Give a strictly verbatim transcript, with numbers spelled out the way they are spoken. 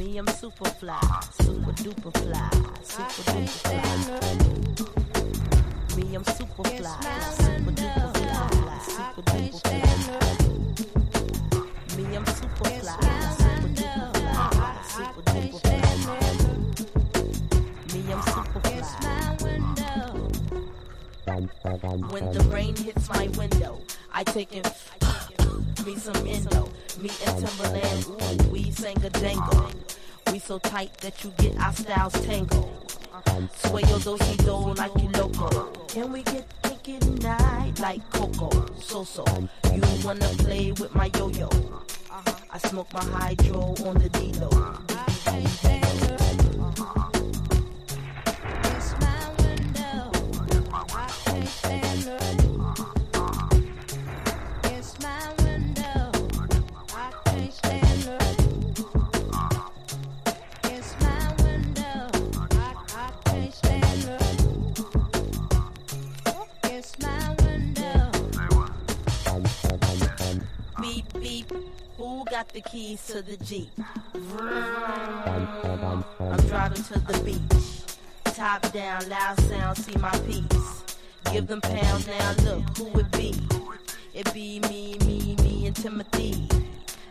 Me, I'm super fly, super duper fly, super duper fly. Me, I'm super fly, super duper fly, super duper fly. Me, I'm super fly, super duper fly, super duper fly. Me, I'm super fly. When the rain hits my window, I take it. Me some endo, me and Timberland, ooh, we sang a jangle. We so tight that you get our styles tangled. Sway your do-si-do like you loco. Can we get kinky tonight like Coco? So-so, you wanna play with my yo-yo? I smoke my hydro on the D-Lo. It's my window, I can't stand it. It's my window, I can't stand it. It's my window, I, I can't stand it. It's my window. Beep, beep, who got the keys to the Jeep? Vroom. I'm driving to the beach. Top down, loud sound, see my piece. Give them pounds now, look who it be. It be me, me, me and Timothy.